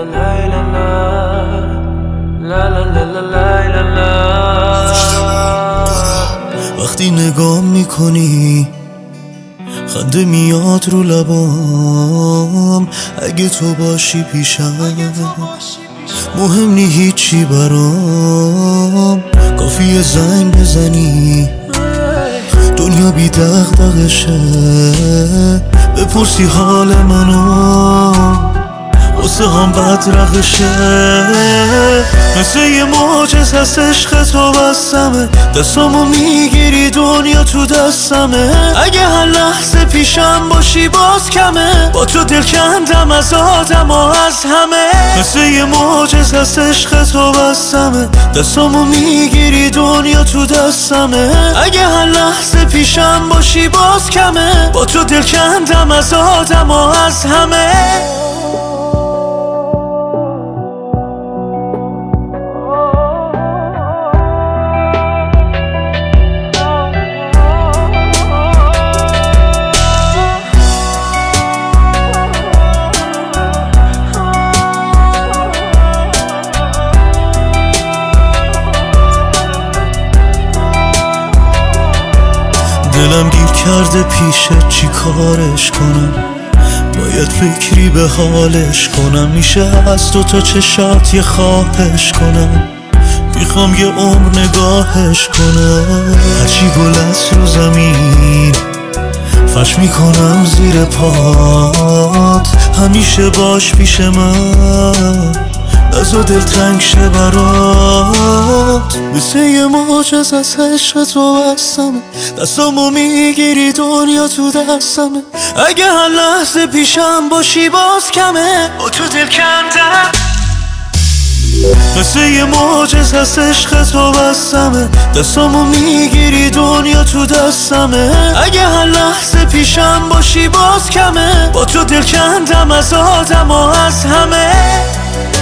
وقتی نگاه میکنی خنده میاد رو لبام، اگه تو باشی پیشم مهم نی هیچی برام، کافیه زنگ بزنی دنیا بی دغدغشه، بپرسی حال منو واسه هم بدرقشه، مثل یه معجز هست عشق تو بستمه، دستامو میگیری دنیا تو دستمه، اگه هر لحظه پیشم باشی باز کمه، با تو دل کندم از آدم و از همه، مثل یه معجز هست عشق تو بستمه، دستامو میگیری دنیا تو دستمه، اگه هر لحظه پیشم باشی باز کمه، با تو دل کندم از آدم و از همه. دلم گیر کرده پیشت چی کارش کنم، باید فکری به حالش کنم، میشه از تو تا چشات یه خواهش کنم، میخوام یه عمر نگاهش کنم، هرچی گل است رو زمین فرش میکنم زیر پات، همیشه باش پیش من نزا دل تنگ شه برات، مثل یه معجز از عشق تو بستمه، دستامو میگیری دنیا تو دستمه، اگه هر لحظه پیشم باشی باز کمه، با تو دل کندم، مثل یه معجز از عشق تو بستمه، دستامو میگیری دنیا تو دستمه، اگه هر لحظه پیشم باشی باز کمه، با تو دل کندم از آدم و از همه.